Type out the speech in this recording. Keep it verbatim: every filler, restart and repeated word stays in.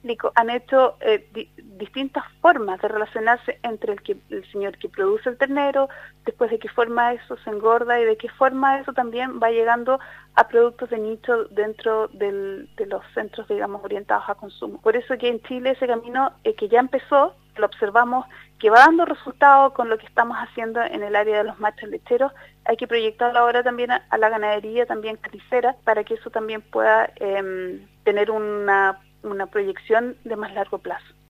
explico, han hecho eh, di distintas formas de relacionarse entre el, que, el señor que produce el ternero, después de qué forma eso se engorda y de qué forma eso también va llegando a productos de nicho dentro del, de los centros, digamos, orientados a consumo. Por eso que en Chile ese camino eh, que ya empezó, lo observamos que va dando resultados con lo que estamos haciendo en el área de los machos lecheros. Hay que proyectarlo ahora también a, a la ganadería también carnicera para que eso también pueda eh, tener una, una proyección de más largo plazo.